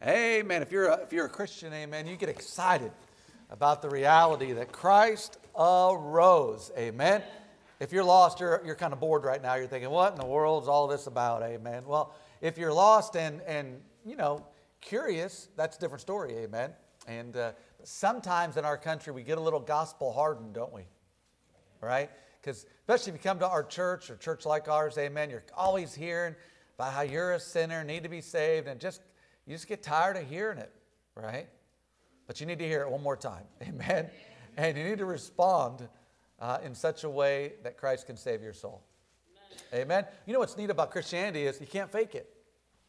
Amen. If you're a Christian, amen, you get excited about the reality that Christ arose. Amen. If you're lost, you're kind of bored right now. You're thinking, what in the world is all this about? Amen. Well, if you're lost and curious, that's a different story. Amen. And sometimes in our country, we get a little gospel hardened, don't we? Right? Because especially if you come to our church or church like ours, amen, you're always hearing about how you're a sinner, need to be saved, and you just get tired of hearing it, right? But you need to hear it one more time, amen? And you need to respond in such a way that Christ can save your soul, amen? You know what's neat about Christianity is you can't fake it.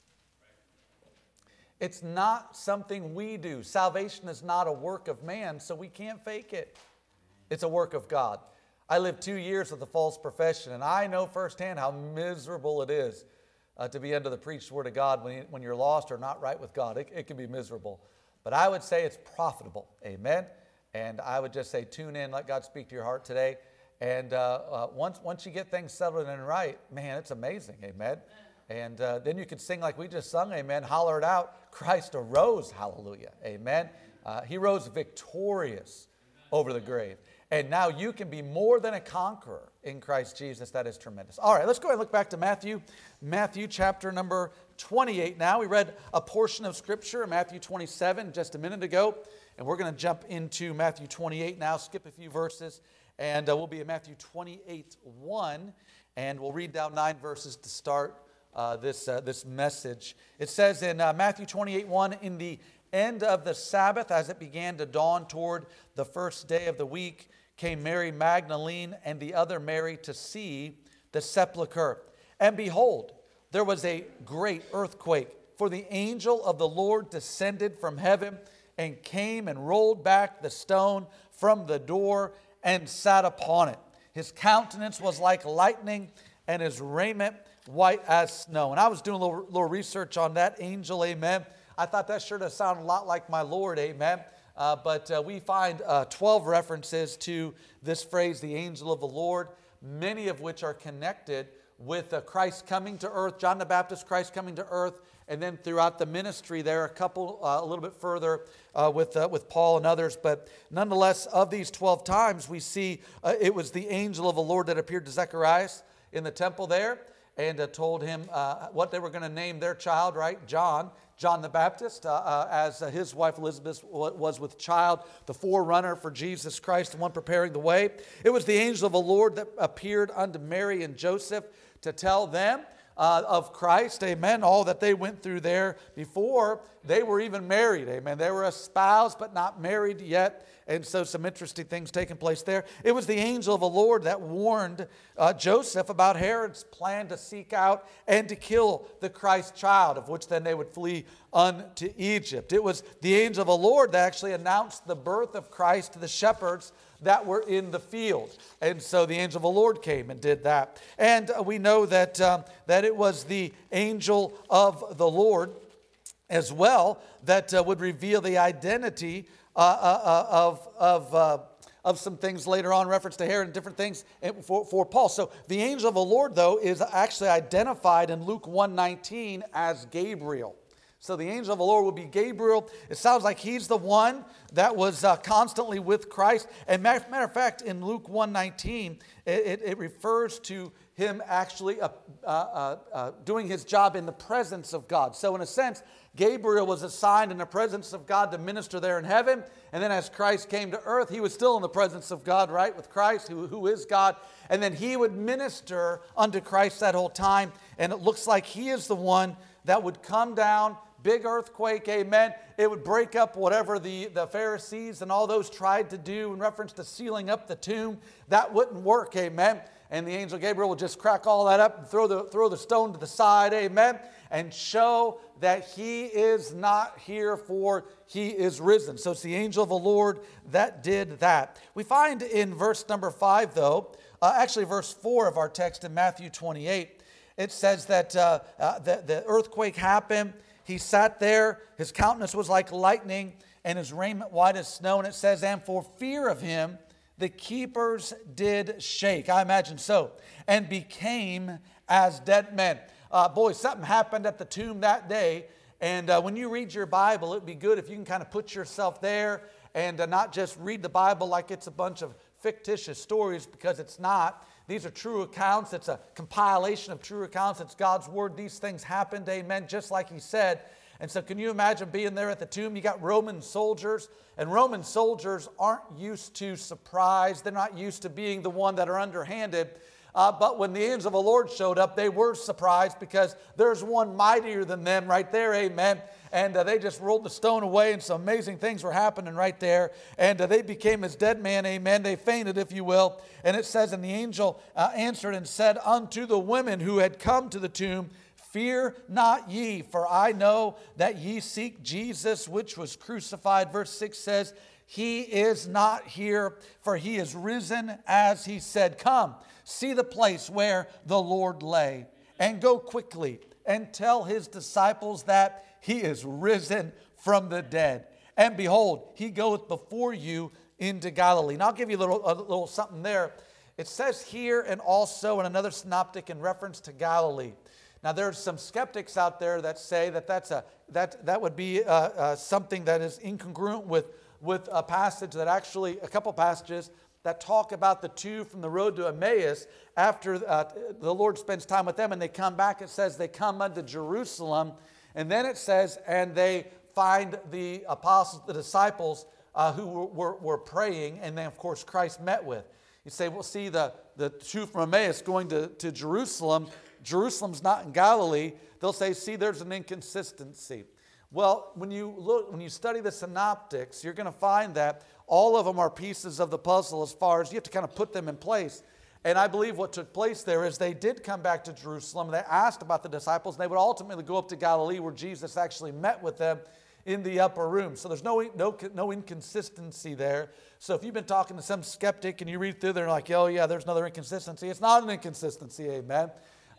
It's not something we do. Salvation is not a work of man, so we can't fake it. It's a work of God. I lived 2 years with a false profession, and I know firsthand how miserable it is to be under the preached word of God when you're lost or not right with God. It can be miserable. But I would say it's profitable. Amen. And I would just say tune in, let God speak to your heart today. And once you get things settled and right, man, it's amazing. Amen. And then you can sing like we just sung, amen, holler it out, Christ arose, hallelujah, amen. He rose victorious over the grave. And now you can be more than a conqueror in Christ Jesus. That is tremendous. All right, let's go ahead and look back to Matthew chapter number 28 now. We read a portion of Scripture in Matthew 27 just a minute ago. And we're going to jump into Matthew 28 now, skip a few verses. And we'll be in Matthew 28:1. And we'll read down 9 verses to start this message. It says in Matthew 28:1, in the end of the Sabbath, as it began to dawn toward the first day of the week, came Mary Magdalene and the other Mary to see the sepulchre. And behold, there was a great earthquake, for the angel of the Lord descended from heaven and came and rolled back the stone from the door and sat upon it. His countenance was like lightning, and his raiment white as snow. And I was doing a little research on that angel, amen. I thought that sure does sound a lot like my Lord, amen. But we find 12 references to this phrase, the angel of the Lord, many of which are connected with Christ coming to earth, John the Baptist, Christ coming to earth, and then throughout the ministry there, a couple a little bit further with Paul and others. But nonetheless, of these 12 times, we see it was the angel of the Lord that appeared to Zacharias in the temple there and told him what they were going to name their child, right? John the Baptist, as his wife Elizabeth was with child, the forerunner for Jesus Christ, the one preparing the way. It was the angel of the Lord that appeared unto Mary and Joseph to tell them of Christ, amen, all that they went through there before they were even married, amen. They were espoused but not married yet, and so some interesting things taking place there. It was the angel of the Lord that warned Joseph about Herod's plan to seek out and to kill the Christ child, of which then they would flee unto Egypt. It was the angel of the Lord that actually announced the birth of Christ to the shepherds that were in the field. And so the angel of the Lord came and did that. And we know that it was the angel of the Lord as well that would reveal the identity of some things later on, reference to Herod and different things for Paul. So the angel of the Lord, though, is actually identified in Luke 1:19 as Gabriel. So the angel of the Lord will be Gabriel. It sounds like he's the one that was constantly with Christ. And matter of fact, in Luke 1:19, it refers to him actually doing his job in the presence of God. So in a sense, Gabriel was assigned in the presence of God to minister there in heaven. And then as Christ came to earth, he was still in the presence of God, right, with Christ, who is God. And then he would minister unto Christ that whole time. And it looks like he is the one that would come down, big earthquake, amen. It would break up whatever the Pharisees and all those tried to do in reference to sealing up the tomb. That wouldn't work, amen. And the angel Gabriel would just crack all that up and throw the stone to the side, amen, and show that he is not here, for he is risen. So it's the angel of the Lord that did that. We find in verse number 5, though, actually verse 4 of our text in Matthew 28, it says that the earthquake happened. He sat there, his countenance was like lightning, and his raiment white as snow. And it says, and for fear of him, the keepers did shake. I imagine so. And became as dead men. Boy, something happened at the tomb that day. And when you read your Bible, it would be good if you can kind of put yourself there and not just read the Bible like it's a bunch of fictitious stories, because it's not. These are true accounts. It's a compilation of true accounts. It's God's Word. These things happened, amen, just like He said. And so can you imagine being there at the tomb? You got Roman soldiers, and Roman soldiers aren't used to surprise. They're not used to being the one that are underhanded. But when the angels of the Lord showed up, they were surprised, because there's one mightier than them right there, amen. And they just rolled the stone away, and some amazing things were happening right there. And they became as dead men, amen. They fainted, if you will. And it says, and the angel answered and said unto the women who had come to the tomb, fear not ye, for I know that ye seek Jesus, which was crucified. Verse 6 says, He is not here, for He is risen, as He said. Come, see the place where the Lord lay, and go quickly and tell His disciples that He is risen from the dead. And behold, He goeth before you into Galilee. Now I'll give you a little something there. It says here, and also in another synoptic in reference to Galilee. Now there's some skeptics out there that say that would be something that is incongruent with a passage that actually, a couple passages that talk about the two from the road to Emmaus. After the Lord spends time with them and they come back, it says they come unto Jerusalem. And then it says, and they find the apostles, the disciples who were praying, and then of course Christ met with. You say, well, see, the two from Emmaus going to Jerusalem. Jerusalem's not in Galilee. They'll say, see, there's an inconsistency. Well, when you study the synoptics, you're going to find that all of them are pieces of the puzzle, as far as you have to kind of put them in place. And I believe what took place there is they did come back to Jerusalem. They asked about the disciples, and they would ultimately go up to Galilee, where Jesus actually met with them in the upper room. So there's no inconsistency there. So if you've been talking to some skeptic and you read through, they're like, oh yeah, there's another inconsistency. It's not an inconsistency, amen.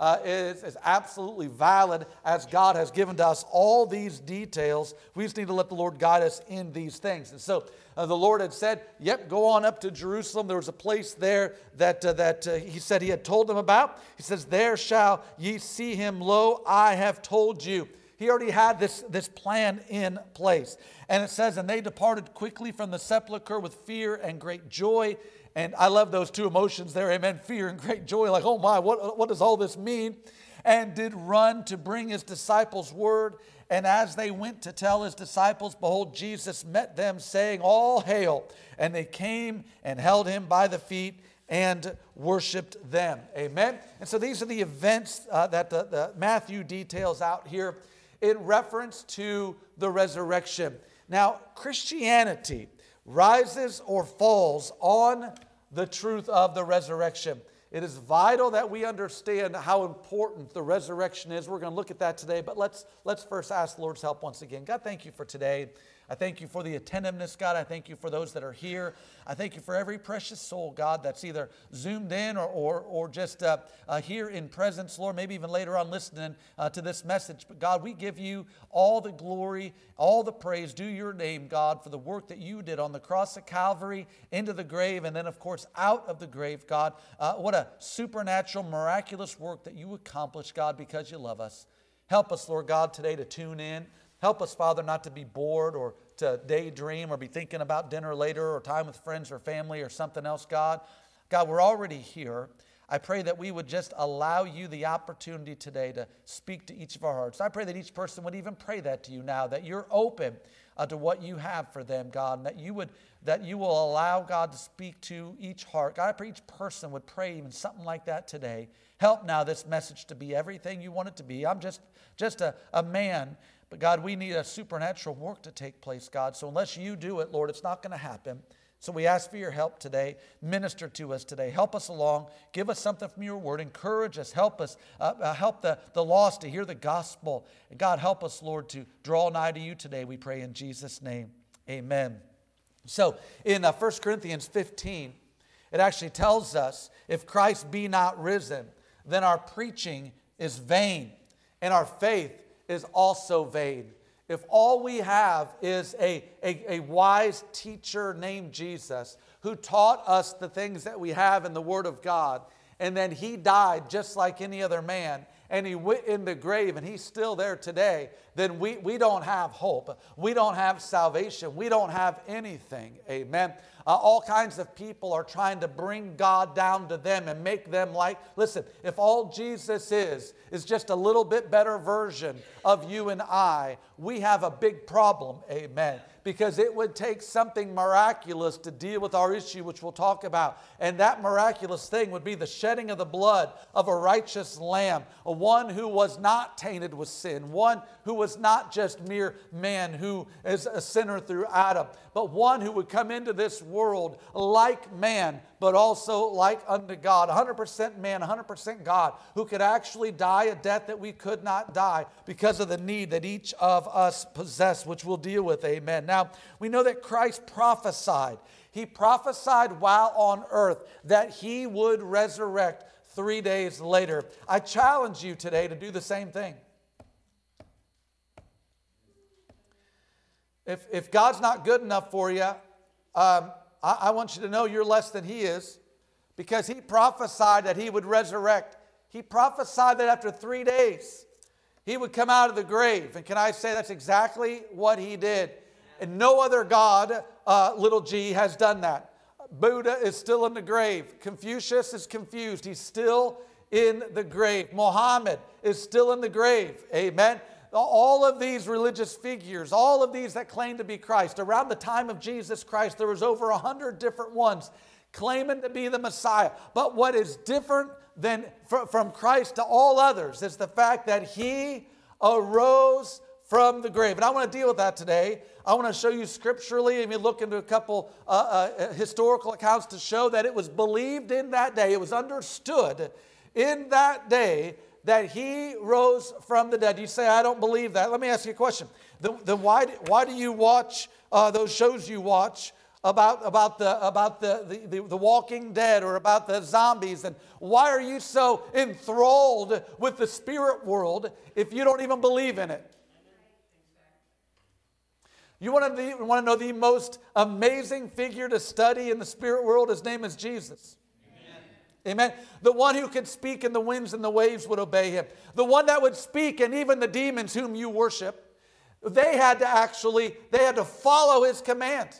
It is absolutely valid, as God has given to us all these details. We just need to let the Lord guide us in these things. And so the Lord had said, yep, go on up to Jerusalem. There was a place there that He said He had told them about. He says, there shall ye see Him. Lo, I have told you. He already had this plan in place. And it says, and they departed quickly from the sepulchre with fear and great joy. And I love those two emotions there, amen, fear and great joy, like, oh my, what does all this mean? And did run to bring His disciples word. And as they went to tell His disciples, behold, Jesus met them, saying, all hail. And they came and held Him by the feet and worshiped them, amen. And so these are the events that the Matthew details out here in reference to the resurrection. Now, Christianity rises or falls on the truth of the resurrection. It is vital that we understand how important the resurrection is. We're going to look at that today, but let's first ask the Lord's help once again. God, thank you for today. I thank you for the attentiveness, God. I thank you for those that are here. I thank you for every precious soul, God, that's either zoomed in or just here in presence, Lord, maybe even later on listening to this message. But God, we give you all the glory, all the praise, due your name, God, for the work that you did on the cross of Calvary, into the grave, and then, of course, out of the grave, God. What a supernatural, miraculous work that you accomplished, God, because you love us. Help us, Lord God, today to tune in. Help us, Father, not to be bored or to daydream or be thinking about dinner later or time with friends or family or something else, God. God, we're already here. I pray that we would just allow you the opportunity today to speak to each of our hearts. I pray that each person would even pray that to you now, that you're open to what you have for them, God, and that you will allow God to speak to each heart. God, I pray each person would pray even something like that today. Help now this message to be everything you want it to be. I'm just a man. But God, we need a supernatural work to take place, God. So unless you do it, Lord, it's not going to happen. So we ask for your help today. Minister to us today. Help us along. Give us something from your word. Encourage us. Help us. Help the lost to hear the gospel. And God, help us, Lord, to draw nigh to you today. We pray in Jesus' name. Amen. So in 1 Corinthians 15, it actually tells us, if Christ be not risen, then our preaching is vain, and our faith is also vain. If all we have is a wise teacher named Jesus who taught us the things that we have in the Word of God, and then He died just like any other man, and he went in the grave and he's still there today, then we don't have hope. We don't have salvation. We don't have anything. Amen. All kinds of people are trying to bring God down to them and make them like, listen, if all Jesus is just a little bit better version of you and I, we have a big problem. Amen. Because it would take something miraculous to deal with our issue, which we'll talk about. And that miraculous thing would be the shedding of the blood of a righteous lamb, a one who was not tainted with sin, one who was not just mere man who is a sinner through Adam, but one who would come into this world like man, but also like unto God, 100% man, 100% God, who could actually die a death that we could not die because of the need that each of us possess, which we'll deal with. Amen. Now, we know that Christ prophesied. He prophesied while on earth that he would resurrect 3 days later. I challenge you today to do the same thing. If God's not good enough for you, I want you to know you're less than he is, because he prophesied that he would resurrect. He prophesied that after 3 days he would come out of the grave. And can I say that's exactly what he did? And no other God, little g, has done that. Buddha is still in the grave. Confucius is confused. He's still in the grave. Muhammad is still in the grave. Amen. All of these religious figures, all of these that claim to be Christ, around the time of Jesus Christ, there was over 100 different ones claiming to be the Messiah. But what is different than from Christ to all others is the fact that he arose from the grave. And I want to deal with that today. I want to show you scripturally, and we look into a couple historical accounts to show that it was believed in that day, it was understood in that day that he rose from the dead. You say, I don't believe that. Let me ask you a question. Then why do you watch those shows you watch about the Walking Dead or about the zombies? And why are you so enthralled with the spirit world if you don't even believe in it? You want to know the most amazing figure to study in the spirit world? His name is Jesus. Amen. The one who could speak and the winds and the waves would obey him. The one that would speak, and even the demons whom you worship, they had to follow his command.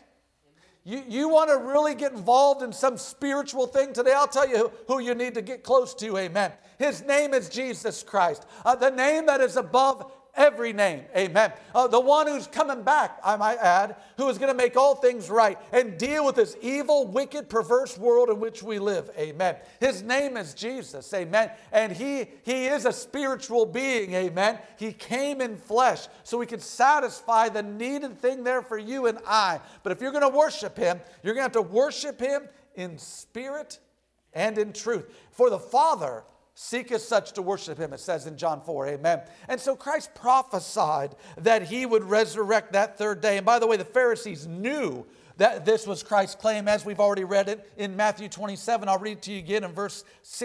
You want to really get involved in some spiritual thing today? I'll tell you who you need to get close to. Amen. His name is Jesus Christ. The name that is above every name. Amen. The one who's coming back, I might add, who is going to make all things right and deal with this evil, wicked, perverse world in which we live. Amen. His name is Jesus. Amen. And he is a spiritual being. Amen. He came in flesh so he could satisfy the needed thing there for you and I. But if you're going to worship him, you're going to have to worship him in spirit and in truth. For the Father seeketh such to worship him, it says in John 4, amen. And so Christ prophesied that he would resurrect that third day. And by the way, the Pharisees knew that this was Christ's claim, as we've already read it in Matthew 27. I'll read it to you again in verse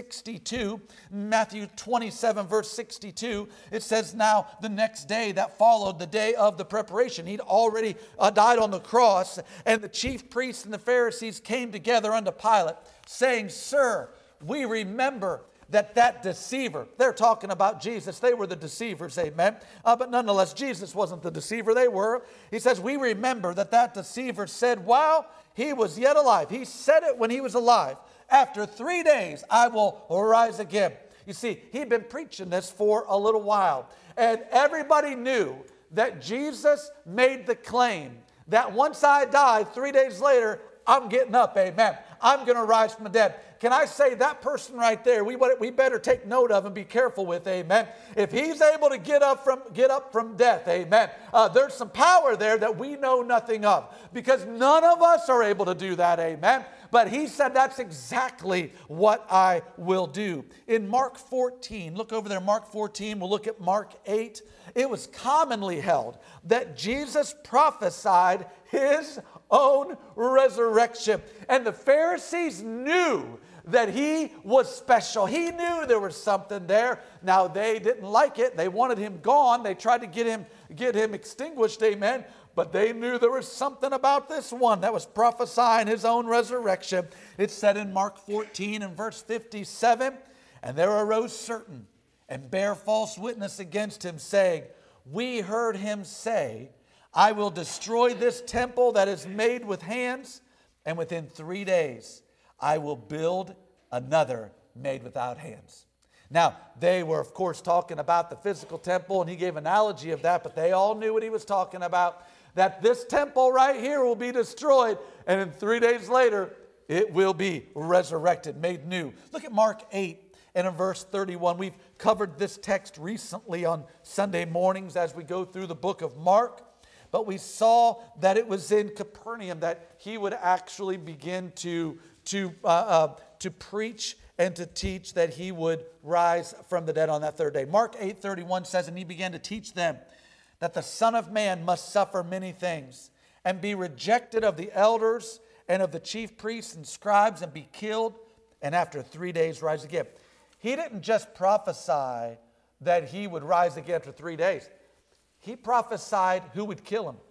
62. Matthew 27, verse 62, it says, now the next day that followed, the day of the preparation, he'd already died on the cross, and the chief priests and the Pharisees came together unto Pilate, saying, Sir, we remember that deceiver, they're talking about Jesus, they were the deceivers, amen. But nonetheless, Jesus wasn't the deceiver, they were. He says, we remember that deceiver said while he was yet alive, he said it when he was alive, after 3 days I will rise again. You see, he'd been preaching this for a little while, and everybody knew that Jesus made the claim that once I die, 3 days later, I'm getting up, amen. I'm going to rise from the dead. Can I say that person right there, we better take note of and be careful with, amen. If he's able to get up from death, amen, there's some power there that we know nothing of, because none of us are able to do that, amen. But he said that's exactly what I will do. In Mark 14, look over there, Mark 14, we'll look at Mark 8. It was commonly held that Jesus prophesied his own resurrection. And the Pharisees knew that he was special. He knew there was something there. Now, they didn't like it. They wanted him gone. They tried to get him extinguished, amen. But they knew there was something about this one that was prophesying his own resurrection. It said in Mark 14 and verse 57, and there arose certain and bear false witness against him, saying, we heard him say, I will destroy this temple that is made with hands, and within 3 days I will build another made without hands. Now, they were, of course, talking about the physical temple, and he gave an analogy of that, but they all knew what he was talking about, that this temple right here will be destroyed, and in 3 days later, it will be resurrected, made new. Look at Mark 8 and in verse 31. We've covered this text recently on Sunday mornings as we go through the book of Mark, but we saw that it was in Capernaum that he would actually begin to preach and to teach that he would rise from the dead on that third day. Mark 8:31 says, and he began to teach them that the Son of Man must suffer many things and be rejected of the elders and of the chief priests and scribes and be killed, and after 3 days rise again. He didn't just prophesy that he would rise again after 3 days. He prophesied who would kill him.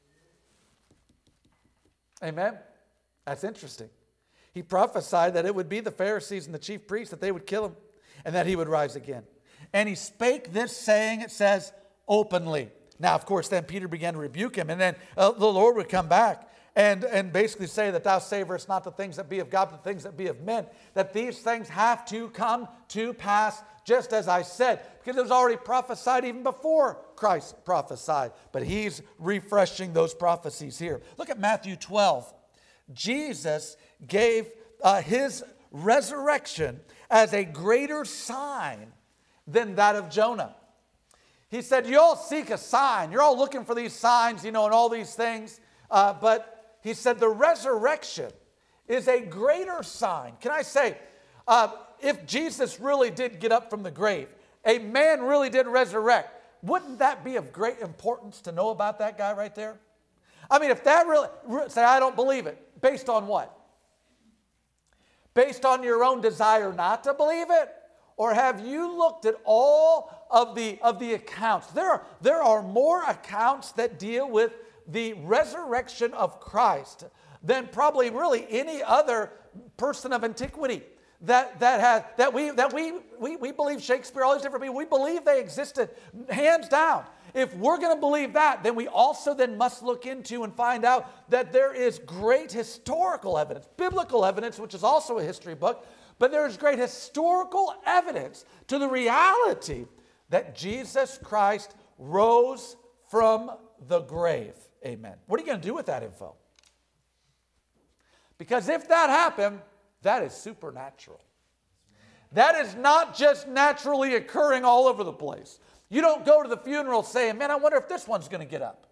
Amen? That's interesting. He prophesied that it would be the Pharisees and the chief priests, that they would kill him, and that he would rise again. And he spake this saying, it says, openly. Now, of course, then Peter began to rebuke him, and then the Lord would come back and basically say that thou savorest not the things that be of God, but the things that be of men, that these things have to come to pass, just as I said, because it was already prophesied even before Christ prophesied. But he's refreshing those prophecies here. Look at Matthew 12. Jesus gave his resurrection as a greater sign than that of Jonah. He said, you all seek a sign. You're all looking for these signs, and all these things. But he said the resurrection is a greater sign. Can I say, if Jesus really did get up from the grave, a man really did resurrect, wouldn't that be of great importance to know about that guy right there? I mean, if that really, say, I don't believe it. Based on what? Based on your own desire not to believe it? Or have you looked at all of the accounts? There are more accounts that deal with the resurrection of Christ than probably really any other person of antiquity that we believe Shakespeare, all these different people, we believe they existed, hands down. If we're going to believe that, then we also then must look into and find out that there is great historical evidence, biblical evidence, which is also a history book, but there is great historical evidence to the reality that Jesus Christ rose from the grave. Amen. What are you going to do with that info? Because if that happened, that is supernatural. That is not just naturally occurring all over the place. You don't go to the funeral saying, man, I wonder if this one's going to get up.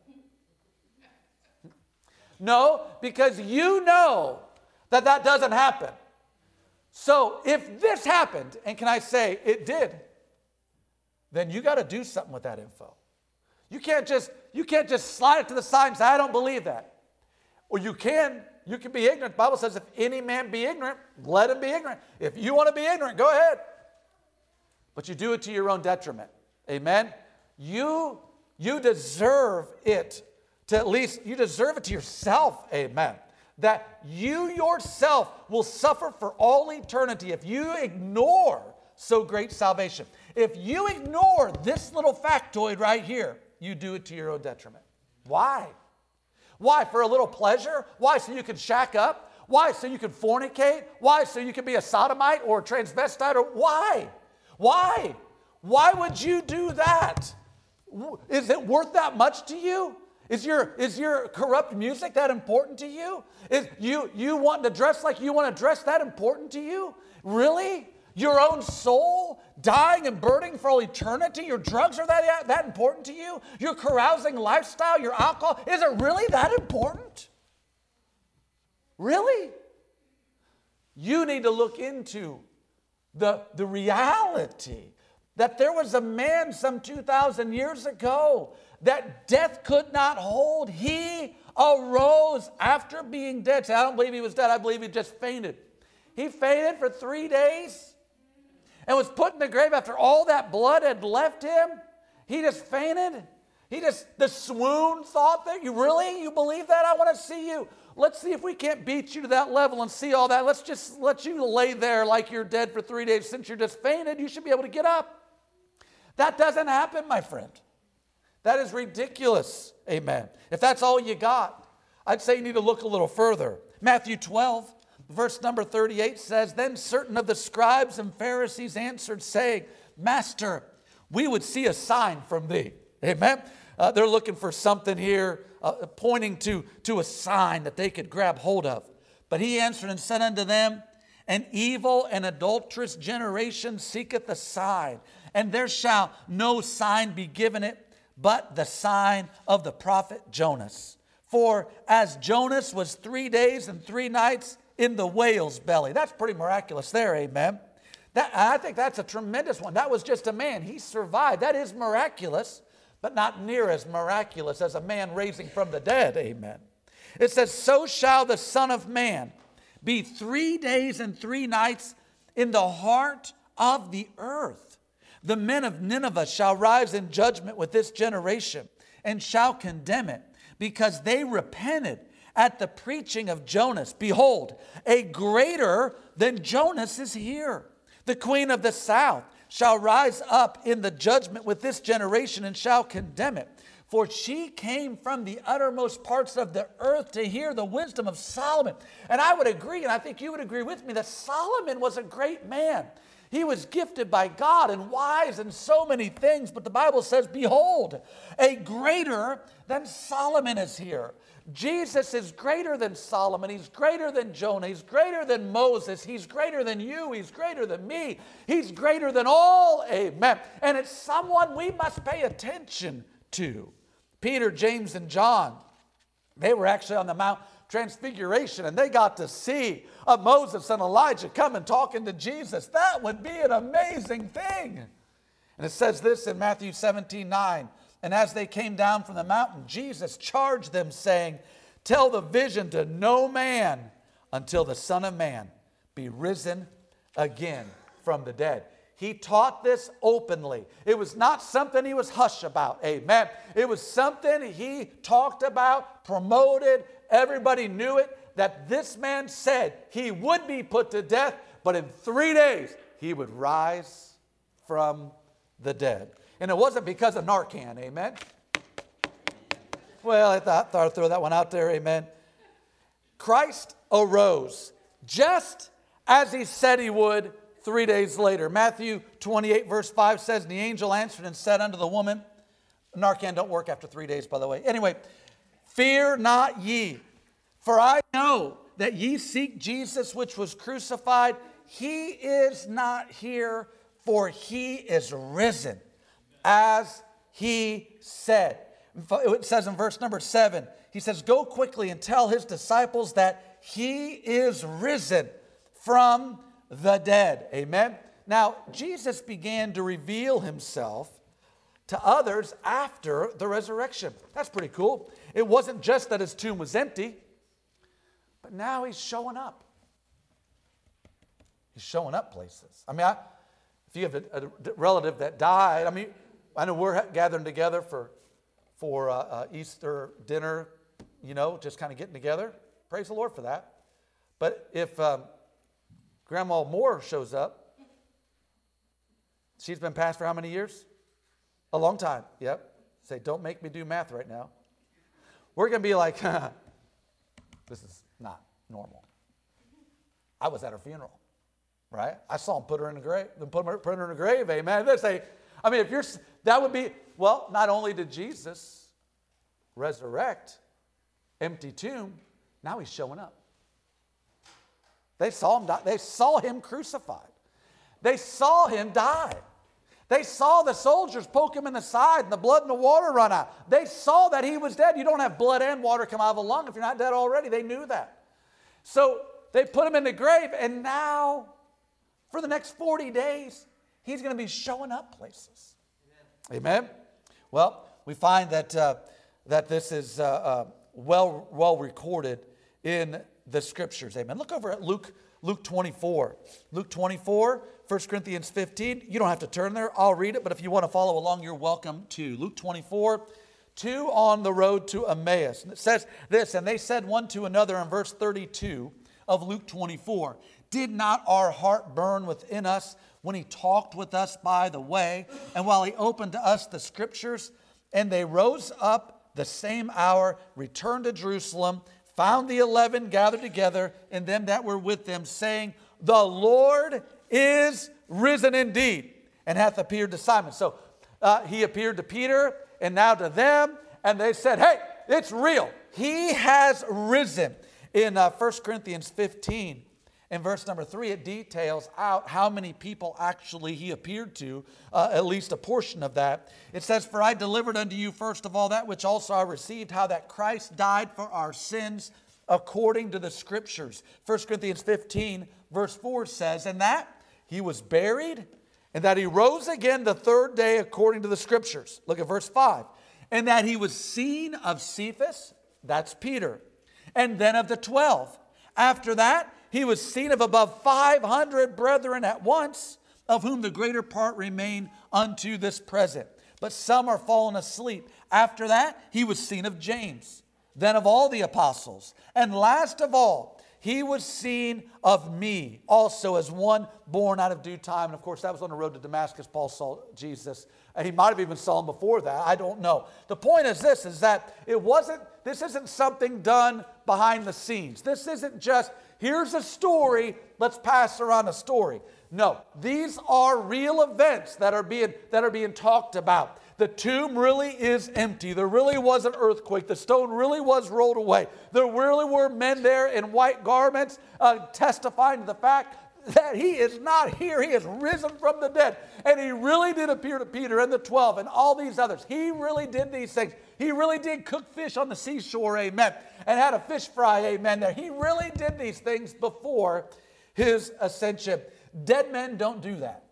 No, because you know that that doesn't happen. So if this happened, and can I say it did, then you got to do something with that info. You can't just slide it to the side and say, I don't believe that. Or you can be ignorant. The Bible says if any man be ignorant, let him be ignorant. If you want to be ignorant, go ahead. But you do it to your own detriment. Amen? You deserve it to at least, you deserve it to yourself. Amen. That you yourself will suffer for all eternity if you ignore so great salvation. If you ignore this little factoid right here, you do it to your own detriment. Why? Why? For a little pleasure? Why? So you can shack up? Why? So you can fornicate? Why? So you can be a sodomite or a transvestite? Or why? Why? Why would you do that? Is it worth that much to you? Is your corrupt music that important to you? Is you wanting to dress like you want to dress that important to you? Really? Your own soul dying and burning for all eternity? Your drugs are that important to you? Your carousing lifestyle, your alcohol, is it really that important? Really? You need to look into the reality that there was a man some 2,000 years ago that death could not hold. He arose after being dead. Say, I don't believe he was dead. I believe he just fainted. He fainted for 3 days and was put in the grave after all that blood had left him. He just fainted. The swoon thought that, you believe that? I want to see you. Let's see if we can't beat you to that level and see all that. Let's just let you lay there like you're dead for 3 days. Since you're just fainted, you should be able to get up. That doesn't happen, my friend. That is ridiculous. Amen. If that's all you got, I'd say you need to look a little further. Matthew 12, verse number 38 says, Then certain of the scribes and Pharisees answered, saying, Master, we would see a sign from thee. Amen. They're looking for something here, pointing to a sign that they could grab hold of. But he answered and said unto them, An evil and adulterous generation seeketh a sign, and there shall no sign be given it, but the sign of the prophet Jonas. For as Jonas was 3 days and 3 nights in the whale's belly. That's pretty miraculous there, amen. I think that's a tremendous one. That was just a man. He survived. That is miraculous, but not near as miraculous as a man raising from the dead, amen. It says, So shall the Son of Man be 3 days and 3 nights in the heart of the earth. The men of Nineveh shall rise in judgment with this generation and shall condemn it, because they repented at the preaching of Jonas. Behold, a greater than Jonas is here. The queen of the south shall rise up in the judgment with this generation and shall condemn it. For she came from the uttermost parts of the earth to hear the wisdom of Solomon. And I would agree, and I think you would agree with me, that Solomon was a great man. He was gifted by God and wise in so many things. But the Bible says, Behold, a greater than Solomon is here. Jesus is greater than Solomon. He's greater than Jonah. He's greater than Moses. He's greater than you. He's greater than me. He's greater than all. Amen. And it's someone we must pay attention to. Peter, James, and John, they were actually on the Mount Transfiguration, and they got to see Moses and Elijah come and talking to Jesus. That would be an amazing thing. And it says this in Matthew 17:9. And as they came down from the mountain, Jesus charged them, saying, Tell the vision to no man until the Son of Man be risen again from the dead. He taught this openly. It was not something he was hush about. Amen. It was something he talked about, promoted. Everybody knew it, that this man said he would be put to death, but in 3 days he would rise from the dead. And it wasn't because of Narcan, amen? Well, I thought I'd throw that one out there, amen. Christ arose just as he said he would 3 days later. Matthew 28 verse 5 says, And the angel answered and said unto the woman, Narcan don't work after 3 days, by the way. Anyway, Fear not ye, for I know that ye seek Jesus which was crucified. He is not here, for he is risen, as he said. It says in verse number 7, he says, Go quickly and tell his disciples that he is risen from the dead. Amen. Now, Jesus began to reveal himself to others after the resurrection. That's pretty cool. It wasn't just that his tomb was empty, but now he's showing up. He's showing up places. I mean, if you have a relative that died, I mean, I know we're gathering together for Easter dinner, you know, just kind of getting together. Praise the Lord for that. But if Grandma Moore shows up, she's been passed for how many years? A long time. Yep. Say, don't make me do math right now. We're going to be like, this is not normal. I was at her funeral, right? I saw him put her in the grave. Put her in the grave, amen. They say, I mean, that would be, well, not only did Jesus resurrect, empty tomb, now he's showing up. They saw him die. They saw him crucified. They saw him die. They saw the soldiers poke him in the side and the blood and the water run out. They saw that he was dead. You don't have blood and water come out of a lung if you're not dead already. They knew that. So they put him in the grave, and now for the next 40 days, he's going to be showing up places. Amen. Well, we find that this is well recorded in the Scriptures. Amen. Look over at Luke 24. Luke 24, 1 Corinthians 15. You don't have to turn there. I'll read it, but if you want to follow along, you're welcome to. Luke 24, 2 on the road to Emmaus. And it says this, And they said one to another in verse 32, of Luke 24. Did not our heart burn within us when he talked with us by the way, and while he opened to us the scriptures? And they rose up the same hour, returned to Jerusalem, found the 11 gathered together, and them that were with them, saying, the Lord is risen indeed, and hath appeared to Simon. So he appeared to Peter, and now to them, and they said, hey, it's real. He has risen. In 1 Corinthians 15, in verse number 3, it details out how many people actually he appeared to, at least a portion of that. It says, for I delivered unto you first of all that which also I received, how that Christ died for our sins according to the Scriptures. 1 Corinthians 15, verse 4 says, and that he was buried, and that he rose again the third day according to the Scriptures. Look at verse 5. And that he was seen of Cephas, that's Peter, and then of the 12. After that, he was seen of above 500 brethren at once, of whom the greater part remain unto this present. But some are fallen asleep. After that, he was seen of James, then of all the apostles. And last of all, he was seen of me, also as one born out of due time. And of course, that was on the road to Damascus. Paul saw Jesus. And he might have even saw him before that. I don't know. The point is this, is that this isn't something done behind the scenes. This isn't just, here's a story, let's pass around a story. No, these are real events that are being talked about. The tomb really is empty. There really was an earthquake. The stone really was rolled away. There really were men there in white garments testifying to the fact that he is not here. He is risen from the dead. And he really did appear to Peter and the 12 and all these others. He really did these things. He really did cook fish on the seashore, amen, and had a fish fry, amen, there. He really did these things before his ascension. Dead men don't do that.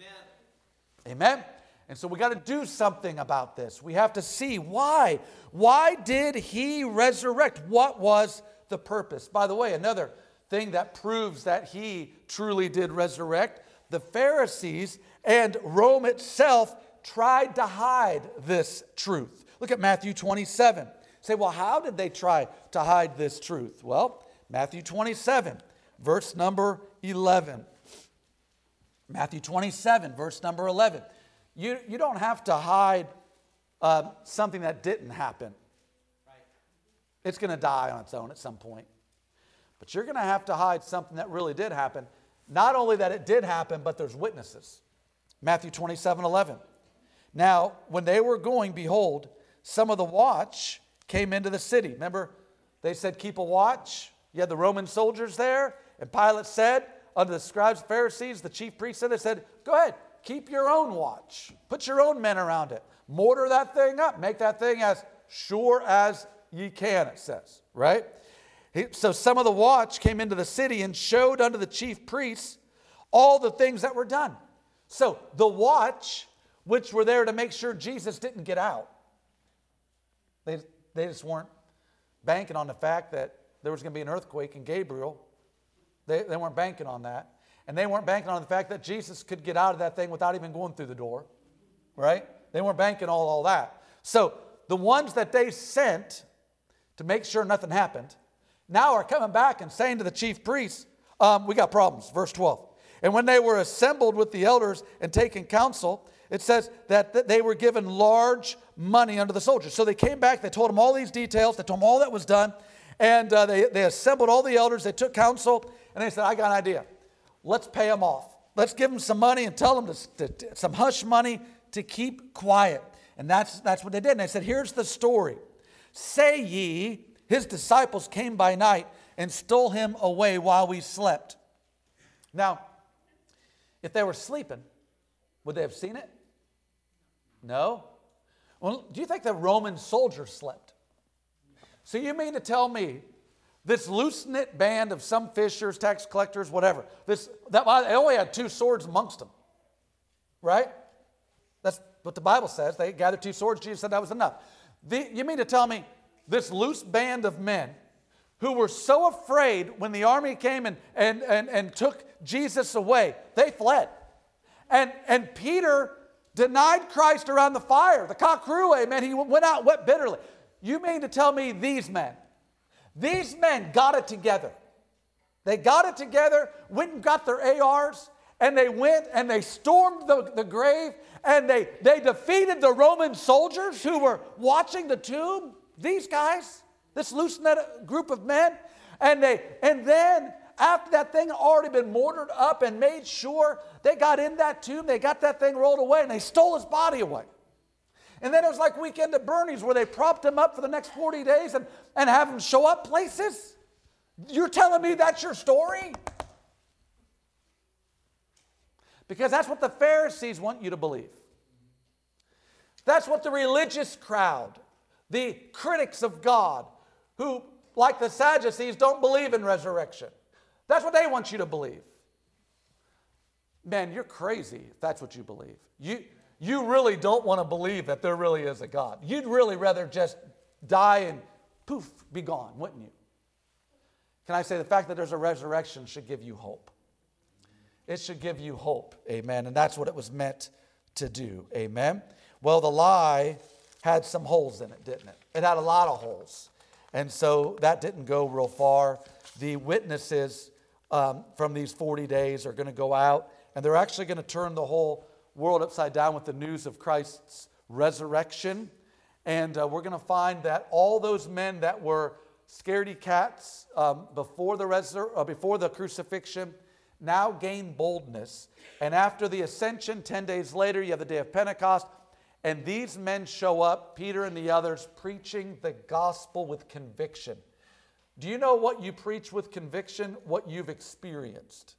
Amen. Amen. And so we got to do something about this. We have to see why. Why did he resurrect? What was the purpose? By the way, another thing that proves that he truly did resurrect, the Pharisees and Rome itself tried to hide this truth. Look at Matthew 27. Say, well, how did they try to hide this truth? Well, Matthew 27, verse number 11. Matthew 27, verse number 11. You don't have to hide something that didn't happen. It's going to die on its own at some point. But you're going to have to hide something that really did happen. Not only that it did happen, but there's witnesses. Matthew 27:11. Now, when they were going, behold, some of the watch came into the city. Remember, they said, keep a watch. You had the Roman soldiers there. And Pilate said unto the scribes, Pharisees, the chief priests, they said, go ahead. Keep your own watch. Put your own men around it. Mortar that thing up. Make that thing as sure as ye can, it says. Right? So some of the watch came into the city and showed unto the chief priests all the things that were done. So the watch, which were there to make sure Jesus didn't get out, they just weren't banking on the fact that there was going to be an earthquake in Gabriel. They weren't banking on that. And they weren't banking on the fact that Jesus could get out of that thing without even going through the door, right? They weren't banking on all that. So the ones that they sent to make sure nothing happened now are coming back and saying to the chief priests, we got problems. Verse 12. And when they were assembled with the elders and taken counsel, it says that they were given large money unto the soldiers. So they came back, they told them all these details, they told them all that was done, and they assembled all the elders, they took counsel, and they said, I got an idea. Let's pay them off. Let's give them some money and tell them some hush money to keep quiet. And that's what they did. And they said, here's the story. Say ye, his disciples came by night and stole him away while we slept. Now, if they were sleeping, would they have seen it? No. Well, do you think the Roman soldiers slept? So you mean to tell me this loose-knit band of some fishers, tax collectors, whatever, they only had 2 swords amongst them, right? That's what the Bible says. They gathered 2 swords. Jesus said that was enough. You mean to tell me this loose band of men who were so afraid when the army came and took Jesus away, they fled. And Peter denied Christ around the fire. The cock crew, amen. He went out and wept bitterly. You mean to tell me these men got it together They got it together, went and got their ARs, and they went and they stormed the grave, and they defeated the Roman soldiers who were watching the tomb. These guys, this loose-knit group of men. And then after that thing had already been mortared up and made sure, they got in that tomb, they got that thing rolled away, and they stole his body away. And then it was like Weekend at Bernie's, where they propped him up for the next 40 days and have him show up places. You're telling me that's your story? Because that's what the Pharisees want you to believe. That's what the religious crowd, the critics of God, who, like the Sadducees, don't believe in resurrection. That's what they want you to believe. Man, you're crazy if that's what you believe. You really don't want to believe that there really is a God. You'd really rather just die and poof, be gone, wouldn't you? Can I say the fact that there's a resurrection should give you hope. It should give you hope, amen. And that's what it was meant to do, amen. Well, the lie had some holes in it, didn't it? It had a lot of holes. And so that didn't go real far. The witnesses from these 40 days are going to go out, and they're actually going to turn the whole world upside down with the news of Christ's resurrection. And we're going to find that all those men that were scaredy cats before the crucifixion now gain boldness. And after the ascension, 10 days later, you have the day of Pentecost. And these men show up, Peter and the others, preaching the gospel with conviction. Do you know what you preach with conviction? What you've experienced.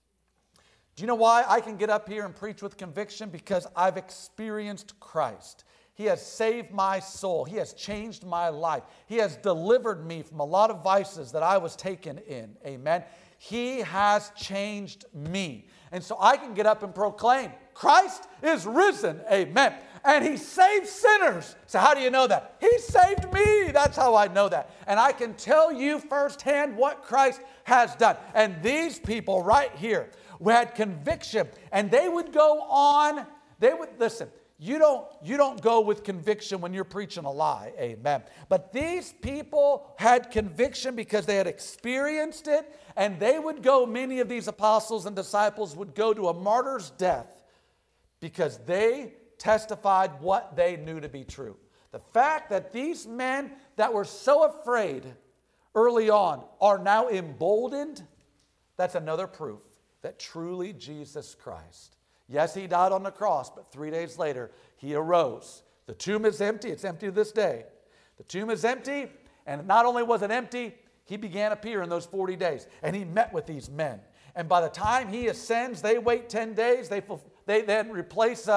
Do you know why I can get up here and preach with conviction? Because I've experienced Christ. He has saved my soul. He has changed my life. He has delivered me from a lot of vices that I was taken in. Amen. He has changed me. And so I can get up and proclaim, Christ is risen. Amen. And He saved sinners. So how do you know that? He saved me. That's how I know that. And I can tell you firsthand what Christ has done. And these people right here who had conviction, and they would go on, listen, you don't go with conviction when you're preaching a lie, amen. But these people had conviction because they had experienced it, and they would go, many of these apostles and disciples would go to a martyr's death because they testified what they knew to be true. The fact that these men that were so afraid early on are now emboldened, that's another proof that truly Jesus Christ, yes, He died on the cross, but 3 days later, He arose. The tomb is empty. It's empty to this day. The tomb is empty, and not only was it empty, He began to appear in those 40 days, and He met with these men. And by the time He ascends, they wait 10 days. They then replace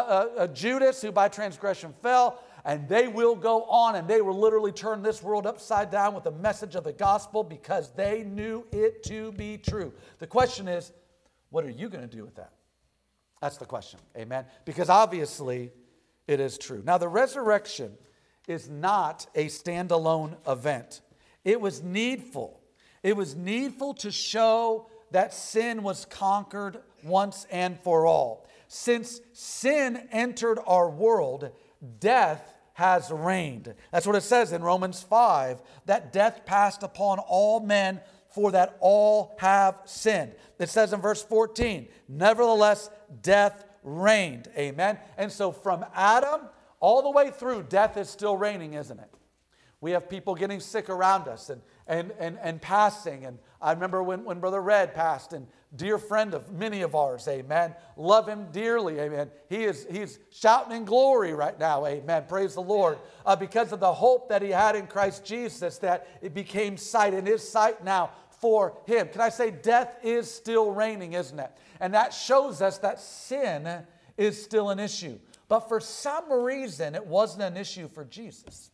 Judas, who by transgression fell, and they will go on, and they will literally turn this world upside down with the message of the gospel because they knew it to be true. The question is, what are you going to do with that? That's the question, amen? Because obviously it is true. Now, the resurrection is not a standalone event. It was needful. It was needful to show that sin was conquered once and for all. Since sin entered our world, death has reigned. That's what it says in Romans 5, that death passed upon all men, for that all have sinned. It says in verse 14, nevertheless, death reigned. Amen. And so from Adam all the way through, death is still reigning, isn't it? We have people getting sick around us and passing. And I remember when Brother Red passed, and dear friend of many of ours, amen. Love him dearly, amen. He's shouting in glory right now, amen. Praise the Lord. Because of the hope that he had in Christ Jesus, that it became sight, in his sight now for him. Can I say death is still reigning, isn't it? And that shows us that sin is still an issue. But for some reason, it wasn't an issue for Jesus.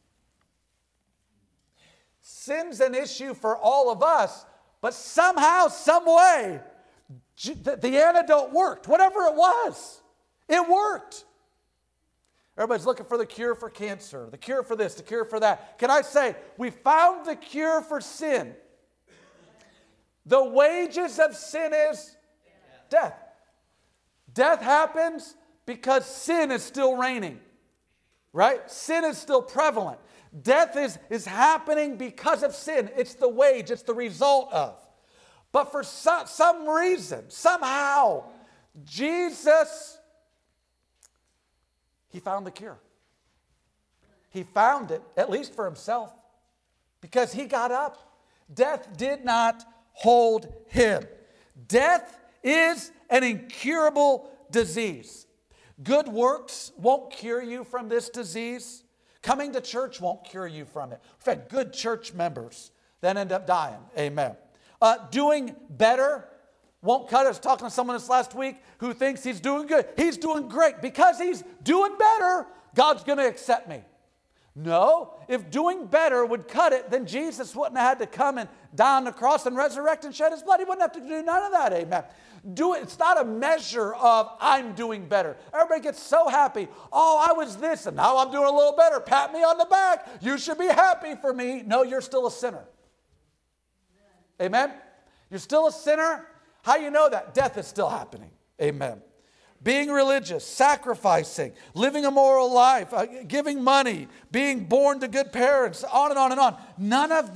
Sin's an issue for all of us, but somehow, some way, the antidote worked. Whatever it was, it worked. Everybody's looking for the cure for cancer, the cure for this, the cure for that. Can I say, we found the cure for sin. The wages of sin is death. Death happens because sin is still reigning, right? Sin is still prevalent. Death is happening because of sin. It's the wage. It's the result of. But for some reason, somehow, Jesus, he found the cure. He found it, at least for himself, because he got up. Death did not hold him. Death is an incurable disease. Good works won't cure you from this disease. Coming to church won't cure you from it. We've had good church members that end up dying. Amen. Doing better won't cut it. I was talking to someone this last week who thinks he's doing good. He's doing great. Because he's doing better, God's going to accept me. No, if doing better would cut it, then Jesus wouldn't have had to come and die on the cross and resurrect and shed his blood. He wouldn't have to do none of that, amen. It's not a measure of I'm doing better. Everybody gets so happy. Oh, I was this and now I'm doing a little better. Pat me on the back. You should be happy for me. No, you're still a sinner. Amen? You're still a sinner. How do you know that? Death is still happening. Amen. Being religious, sacrificing, living a moral life, giving money, being born to good parents, on and on and on. None of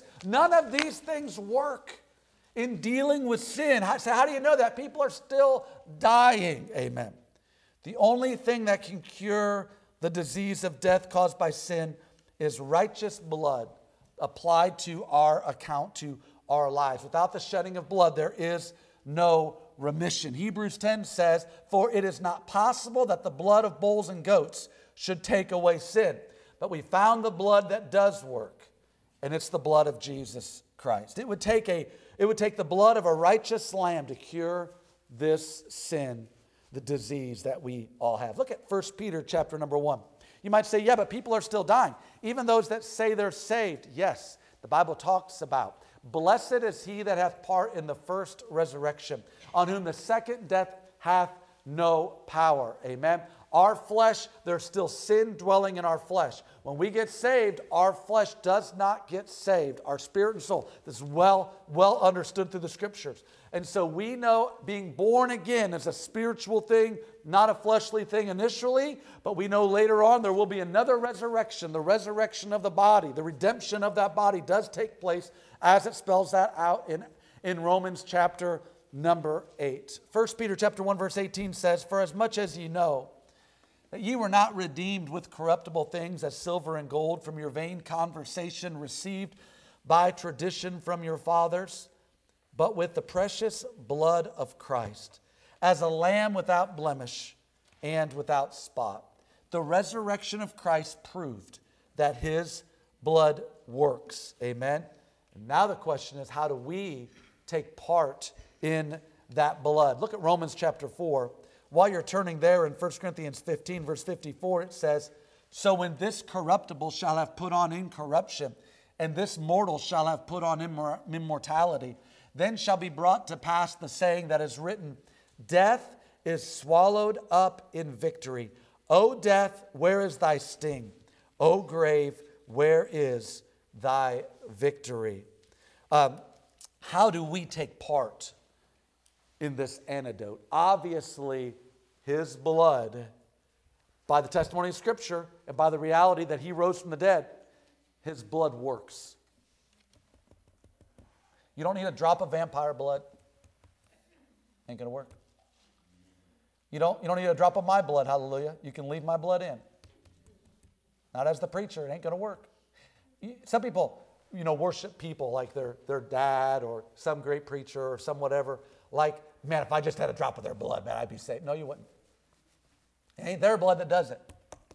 these things work in dealing with sin. How do you know that? People are still dying. Amen. The only thing that can cure the disease of death caused by sin is righteous blood applied to our account, to our lives. Without the shedding of blood, there is no remission. Hebrews 10 says, for it is not possible that the blood of bulls and goats should take away sin. But we found the blood that does work, and it's the blood of Jesus Christ. It would take the blood of a righteous lamb to cure this sin, the disease that we all have. Look at 1 Peter chapter number 1. You might say, yeah, but people are still dying. Even those that say they're saved. Yes, the Bible talks about, blessed is he that hath part in the first resurrection, on whom the second death hath no power. Amen. Our flesh, there's still sin dwelling in our flesh. When we get saved, our flesh does not get saved. Our spirit and soul. This is well understood through the scriptures. And so we know being born again is a spiritual thing, not a fleshly thing initially, but we know later on there will be another resurrection, the resurrection of the body. The redemption of that body does take place as it spells that out in Romans chapter number 8. 1 Peter chapter 1 verse 18 says, for as much as ye know that ye were not redeemed with corruptible things as silver and gold from your vain conversation received by tradition from your fathers, but with the precious blood of Christ, as a lamb without blemish and without spot. The resurrection of Christ proved that his blood works. Amen. And now the question is, how do we take part in that blood? Look at Romans chapter 4. While you're turning there in 1 Corinthians 15, verse 54, it says, so when this corruptible shall have put on incorruption, and this mortal shall have put on immortality, then shall be brought to pass the saying that is written, death is swallowed up in victory. O death, where is thy sting? O grave, where is thy victory? How do we take part in this antidote? Obviously, his blood, by the testimony of Scripture and by the reality that he rose from the dead, his blood works. You don't need a drop of vampire blood. Ain't going to work. You don't need a drop of my blood, hallelujah. You can leave my blood in. Not as the preacher, it ain't going to work. Some people, worship people like their dad or some great preacher or some whatever. Like, man, if I just had a drop of their blood, man, I'd be saved. No, you wouldn't. It ain't their blood that does it.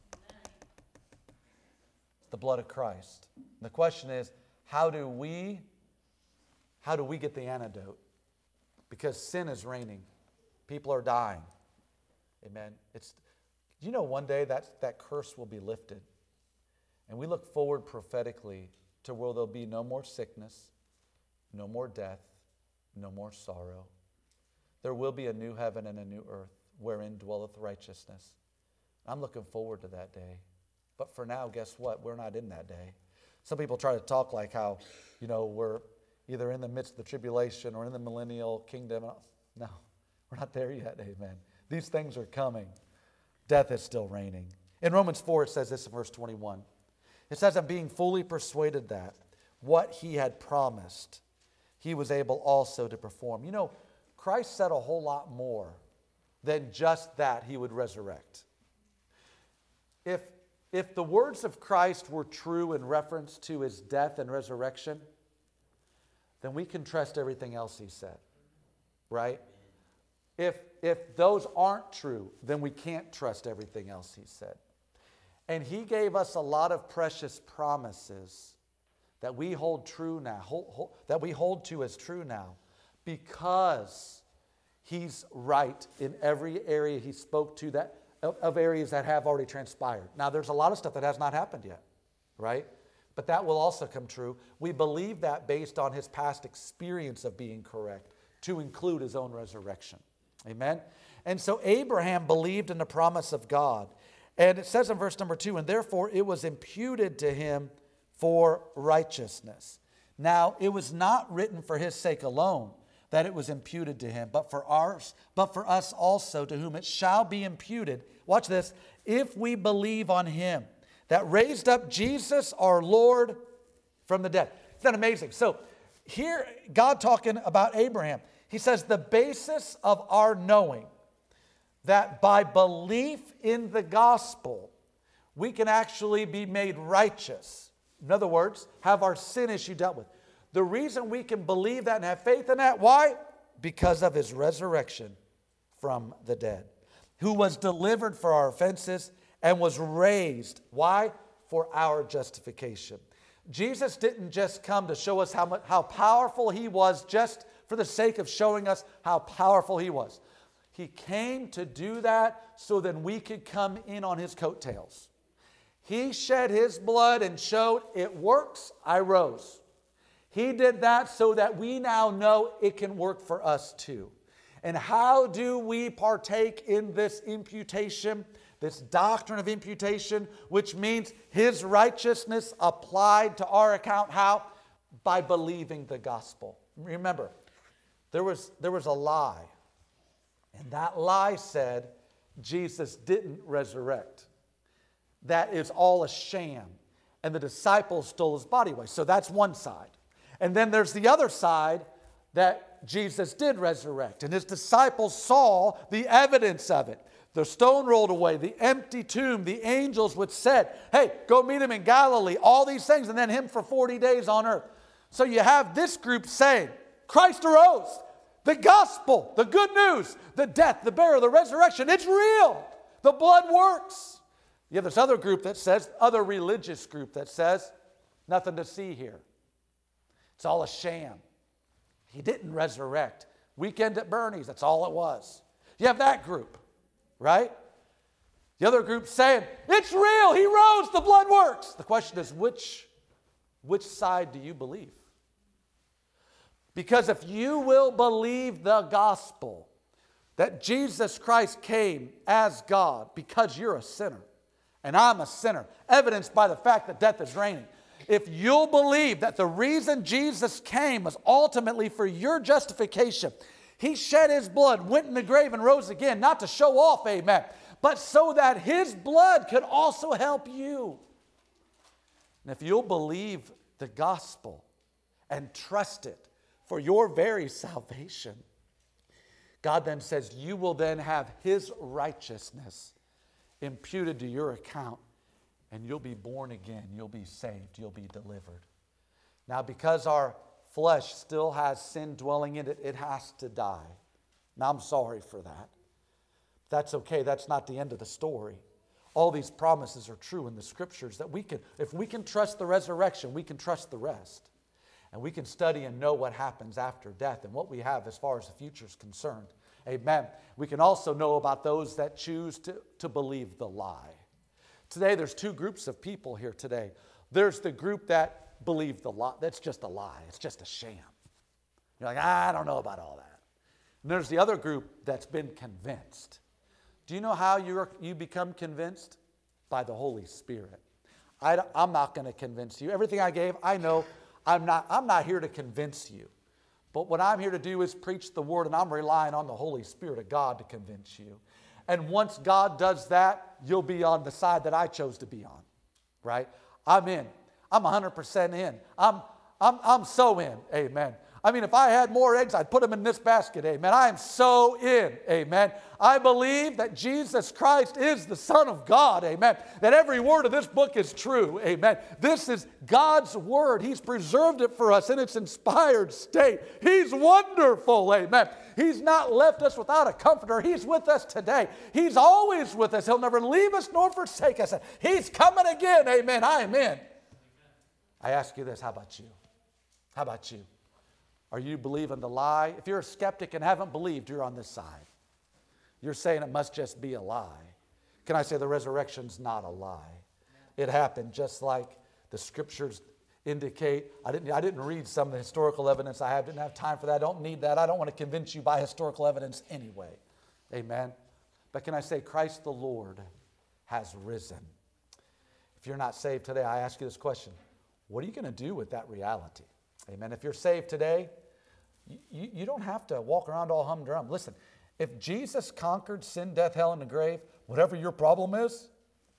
It's the blood of Christ. And the question is, how do we get the antidote? Because sin is reigning. People are dying. Amen. One day that curse will be lifted. And we look forward prophetically to where there'll be no more sickness, no more death, no more sorrow. There will be a new heaven and a new earth wherein dwelleth righteousness. I'm looking forward to that day. But for now, guess what? We're not in that day. Some people try to talk like how, we're either in the midst of the tribulation or in the millennial kingdom. No, we're not there yet, amen. These things are coming. Death is still reigning. In Romans 4, it says this in verse 21. It says, I'm being fully persuaded that what he had promised, he was able also to perform. You know, Christ said a whole lot more than just that he would resurrect. If the words of Christ were true in reference to his death and resurrection, then we can trust everything else he said, right? If those aren't true, then we can't trust everything else he said. And he gave us a lot of precious promises that we hold true now, that we hold to as true now, because he's right in every area he spoke to that of areas that have already transpired. Now, there's a lot of stuff that has not happened yet, right? But that will also come true. We believe that based on his past experience of being correct, to include his own resurrection. Amen? And so Abraham believed in the promise of God. And it says in verse number 2, and therefore it was imputed to him for righteousness. Now, it was not written for his sake alone that it was imputed to him, but for us also, to whom it shall be imputed. Watch this. If we believe on him that raised up Jesus our Lord from the dead. Isn't that amazing? So here, God talking about Abraham. He says the basis of our knowing that by belief in the gospel, we can actually be made righteous. In other words, have our sin issue dealt with. The reason we can believe that and have faith in that, why? Because of his resurrection from the dead, who was delivered for our offenses and was raised. Why? For our justification. Jesus didn't just come to show us how powerful he was just for the sake of showing us how powerful he was. He came to do that so that we could come in on his coattails. He shed his blood and showed it works, I rose. He did that so that we now know it can work for us too. And how do we partake in this imputation, this doctrine of imputation, which means his righteousness applied to our account? How? By believing the gospel. Remember, there was a lie. And that lie said Jesus didn't resurrect. That is all a sham. And the disciples stole his body away. So that's one side. And then there's the other side that Jesus did resurrect. And his disciples saw the evidence of it. The stone rolled away, the empty tomb, the angels which said, hey, go meet him in Galilee, all these things, and then him for 40 days on earth. So you have this group saying, Christ arose. The gospel, the good news, the death, the burial, the resurrection, it's real. The blood works. You have this other group that says, other religious group that says, nothing to see here. It's all a sham. He didn't resurrect. Weekend at Bernie's, that's all it was. You have that group, right? The other group saying, it's real, he rose, the blood works. The question is, which side do you believe? Because if you will believe the gospel, that Jesus Christ came as God because you're a sinner, and I'm a sinner, evidenced by the fact that death is reigning. If you'll believe that the reason Jesus came was ultimately for your justification, he shed his blood, went in the grave, and rose again, not to show off, amen, but so that his blood could also help you. And if you'll believe the gospel and trust it for your very salvation, God then says you will then have his righteousness imputed to your account, and you'll be born again, you'll be saved, you'll be delivered. Now, because our flesh still has sin dwelling in it, it has to die. Now, I'm sorry for that. That's okay, that's not the end of the story. All these promises are true in the scriptures that if we can trust the resurrection, we can trust the rest. And we can study and know what happens after death and what we have as far as the future is concerned. Amen. We can also know about those that choose to believe the lie. Today, there's two groups of people here today. There's the group that believe the lie. That's just a lie. It's just a sham. You're like, I don't know about all that. And there's the other group that's been convinced. Do you know how you become convinced? By the Holy Spirit. I'm not going to convince you. Everything I gave, I know. I'm not here to convince you. But what I'm here to do is preach the word, and I'm relying on the Holy Spirit of God to convince you. And once God does that, you'll be on the side that I chose to be on, right? I'm in. I'm 100% in. I'm so in. Amen. I mean, if I had more eggs, I'd put them in this basket. Amen. I am so in. Amen. I believe that Jesus Christ is the Son of God. Amen. That every word of this book is true. Amen. This is God's word. He's preserved it for us in its inspired state. He's wonderful. Amen. He's not left us without a comforter. He's with us today. He's always with us. He'll never leave us nor forsake us. He's coming again. Amen. I am in. I ask you this. How about you? How about you? Are you believing the lie? If you're a skeptic and haven't believed, you're on this side. You're saying it must just be a lie. Can I say the resurrection's not a lie? It happened just like the scriptures indicate. I didn't read some of the historical evidence I have. Didn't have time for that. I don't need that. I don't want to convince you by historical evidence anyway. Amen. But can I say Christ the Lord has risen? If you're not saved today, I ask you this question. What are you going to do with that reality? Amen. If you're saved today, you don't have to walk around all humdrum. Listen, if Jesus conquered sin, death, hell, and the grave, whatever your problem is,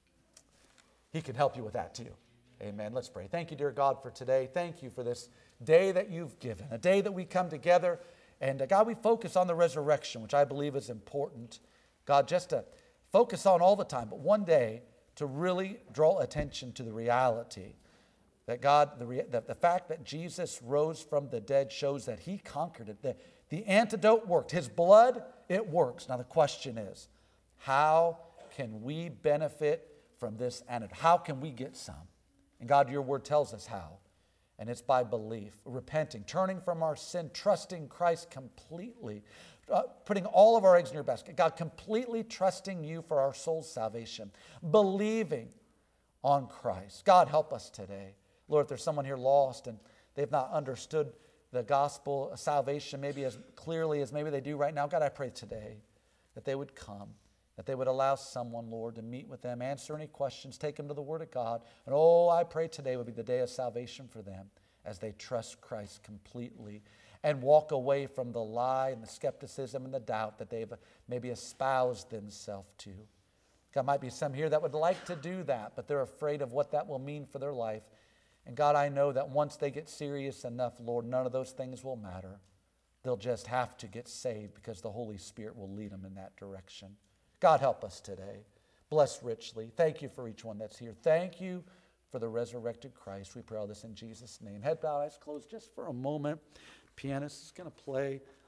He can help you with that too. Amen. Let's pray. Thank you, dear God, for today. Thank you for this day that you've given, a day that we come together. And God, we focus on the resurrection, which I believe is important. God, just to focus on all the time, but one day to really draw attention to the reality that God, the fact that Jesus rose from the dead shows that He conquered it. The antidote worked. His blood, it works. Now the question is, how can we benefit from this antidote? How can we get some? And God, your word tells us how. And it's by belief, repenting, turning from our sin, trusting Christ completely, putting all of our eggs in your basket. God, completely trusting you for our soul's salvation, believing on Christ. God, help us today. Lord, if there's someone here lost and they've not understood the gospel of salvation maybe as clearly as maybe they do right now, God, I pray today that they would come, that they would allow someone, Lord, to meet with them, answer any questions, take them to the Word of God. And I pray today would be the day of salvation for them as they trust Christ completely and walk away from the lie and the skepticism and the doubt that they've maybe espoused themselves to. God, might be some here that would like to do that, but they're afraid of what that will mean for their life. And God, I know that once they get serious enough, Lord, none of those things will matter. They'll just have to get saved because the Holy Spirit will lead them in that direction. God, help us today. Bless richly. Thank you for each one that's here. Thank you for the resurrected Christ. We pray all this in Jesus' name. Head bowed, eyes closed just for a moment. Pianist is going to play